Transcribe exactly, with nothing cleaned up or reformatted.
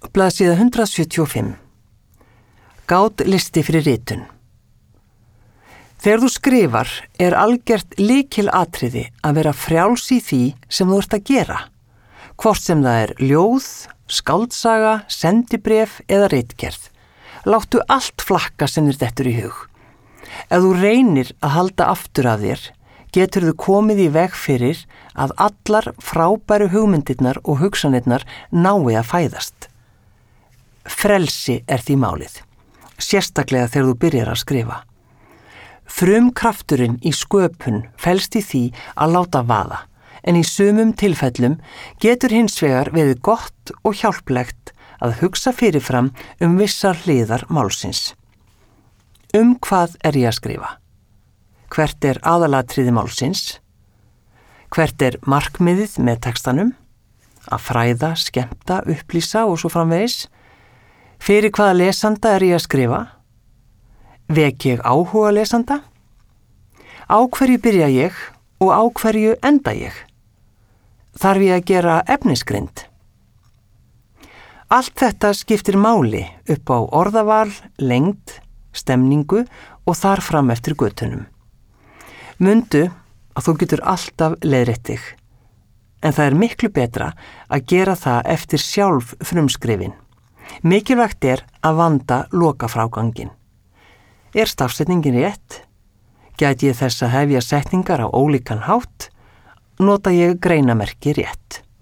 Blaðsíða hundrað sjötíu og fimm. Gátlisti fyrir ritun. Þegar þú skrifar er algjört lykilatriði að vera frjáls í því sem þú ert að gera, hvort sem það er ljóð, skáldsaga, sendibréf eða ritgerð. Láttu allt flakka sem þér dettur í hug. Ef þú reynir að halda aftur af þér, getur þú komið í veg fyrir að allar frábæru hugmyndirnar og hugsanirnar nái að fæðast. Frelsi er því málið, sérstaklega þegar þú byrjar að skrifa. Frumkrafturinn í sköpun felst í því að láta vaða, en í sumum tilfellum getur hins vegar verið gott og hjálplegt að hugsa fyrirfram um vissar hliðar málsins. Um hvað er ég að skrifa? Hvert er aðalatriði málsins? Hvert er markmiðið með textanum? Að fræða, skemmta, upplýsa og svo framvegis? Fyrir hvaða lesanda er ég að skrifa? Vek ég áhuga lesanda? Á hverju byrja ég og á hverju enda ég? Þarf ég að gera efnisgrind? Allt þetta skiptir máli upp á orðaval, lengd, stemningu og þar fram eftir götunum. Mundu að þú getur alltaf leiðrétt þig, en það er miklu betra að gera það eftir sjálf frumskrifin. Mikilvægt er að vanda lokafrágangin. Er stafsetningin rétt? Gæti ég þess að hefja setningar á ólíkan hátt? Nota ég greinamerki rétt?